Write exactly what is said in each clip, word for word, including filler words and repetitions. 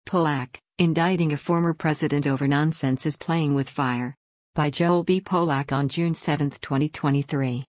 Polak, Indicting a Former President Over Nonsense is Playing with Fire. By Joel B. Polak on June seventh, twenty twenty-three.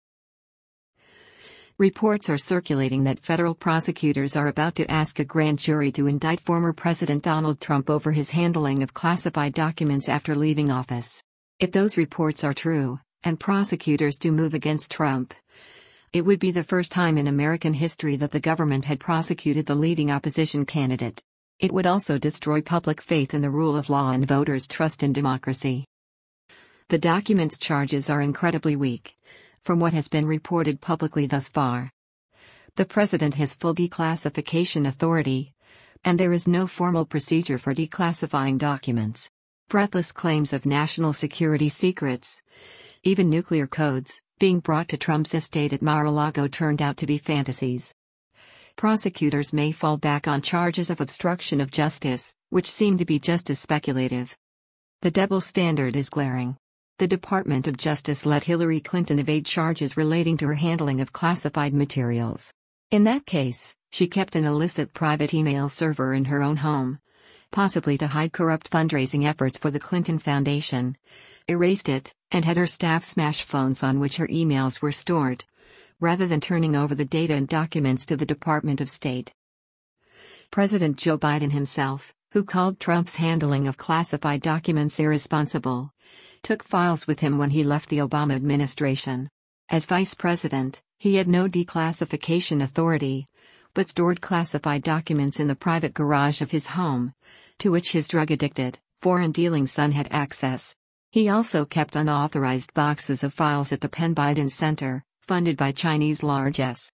Reports are circulating that federal prosecutors are about to ask a grand jury to indict former President Donald Trump over his handling of classified documents after leaving office. If those reports are true, and prosecutors do move against Trump, it would be the first time in American history that the government had prosecuted the leading opposition candidate. It would also destroy public faith in the rule of law and voters' trust in democracy. The documents' charges are incredibly weak, from what has been reported publicly thus far. The president has full declassification authority, and there is no formal procedure for declassifying documents. Breathless claims of national security secrets, even nuclear codes, being brought to Trump's estate at Mar-a-Lago turned out to be fantasies. Prosecutors may fall back on charges of obstruction of justice, which seem to be just as speculative. The double standard is glaring. The Department of Justice let Hillary Clinton evade charges relating to her handling of classified materials. In that case, she kept an illicit private email server in her own home, possibly to hide corrupt fundraising efforts for the Clinton Foundation, erased it, and had her staff smash phones on which her emails were stored, rather than turning over the data and documents to the Department of State. President Joe Biden himself, who called Trump's handling of classified documents irresponsible, took files with him when he left the Obama administration. As vice president, he had no declassification authority, but stored classified documents in the private garage of his home, to which his drug-addicted, foreign-dealing son had access. He also kept unauthorized boxes of files at the Penn Biden Center, funded by Chinese largesse.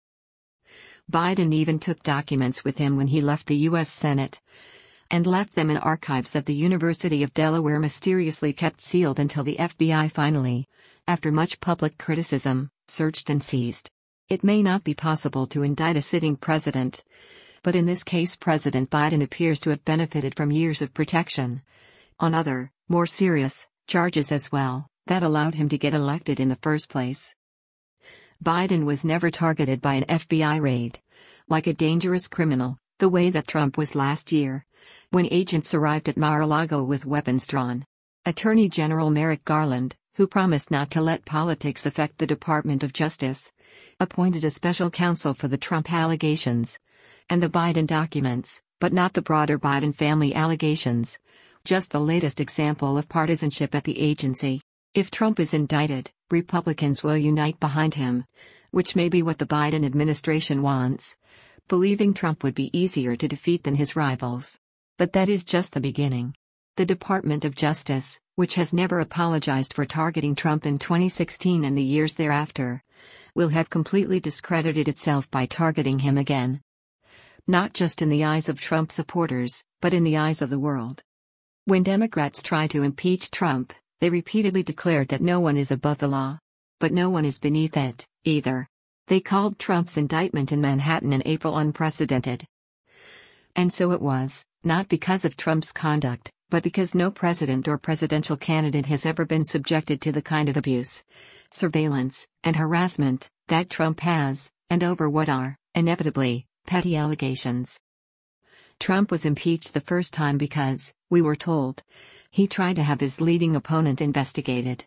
Biden even took documents with him when he left the U S Senate, and left them in archives that the University of Delaware mysteriously kept sealed until the F B I finally, after much public criticism, searched and seized. It may not be possible to indict a sitting president, but in this case President Biden appears to have benefited from years of protection on other, more serious, charges as well, that allowed him to get elected in the first place. Biden was never targeted by an F B I raid, like a dangerous criminal, the way that Trump was last year, when agents arrived at Mar-a-Lago with weapons drawn. Attorney General Merrick Garland, who promised not to let politics affect the Department of Justice, appointed a special counsel for the Trump allegations and the Biden documents, but not the broader Biden family allegations, just the latest example of partisanship at the agency. If Trump is indicted, Republicans will unite behind him, which may be what the Biden administration wants, believing Trump would be easier to defeat than his rivals. But that is just the beginning. The Department of Justice, which has never apologized for targeting Trump in twenty sixteen and the years thereafter, will have completely discredited itself by targeting him again. Not just in the eyes of Trump supporters, but in the eyes of the world. When Democrats try to impeach Trump, they repeatedly declared that no one is above the law. But no one is beneath it, either. They called Trump's indictment in Manhattan in April unprecedented. And so it was, not because of Trump's conduct, but because no president or presidential candidate has ever been subjected to the kind of abuse, surveillance, and harassment that Trump has, and over what are, inevitably, petty allegations. Trump was impeached the first time because, we were told, he tried to have his leading opponent investigated.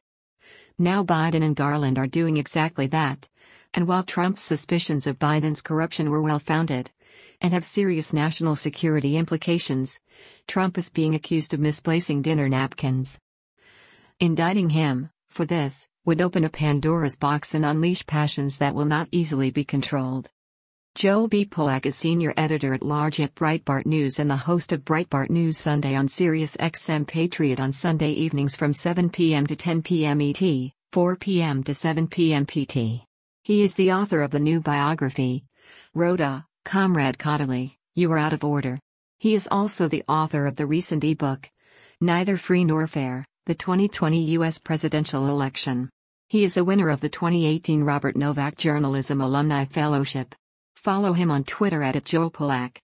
Now Biden and Garland are doing exactly that, and while Trump's suspicions of Biden's corruption were well-founded, and have serious national security implications, Trump is being accused of misplacing dinner napkins. Indicting him, for this, would open a Pandora's box and unleash passions that will not easily be controlled. Joel B. Polak is senior editor-at-large at Breitbart News and the host of Breitbart News Sunday on Sirius X M Patriot on Sunday evenings from seven p m to ten p m E T, four p m to seven p m P T. He is the author of the new biography, Rhoda, Comrade Caudill, You Are Out of Order. He is also the author of the recent e-book, Neither Free Nor Fair, the twenty twenty U S Presidential Election. He is a winner of the twenty eighteen Robert Novak Journalism Alumni Fellowship. Follow him on Twitter at Joel Polak.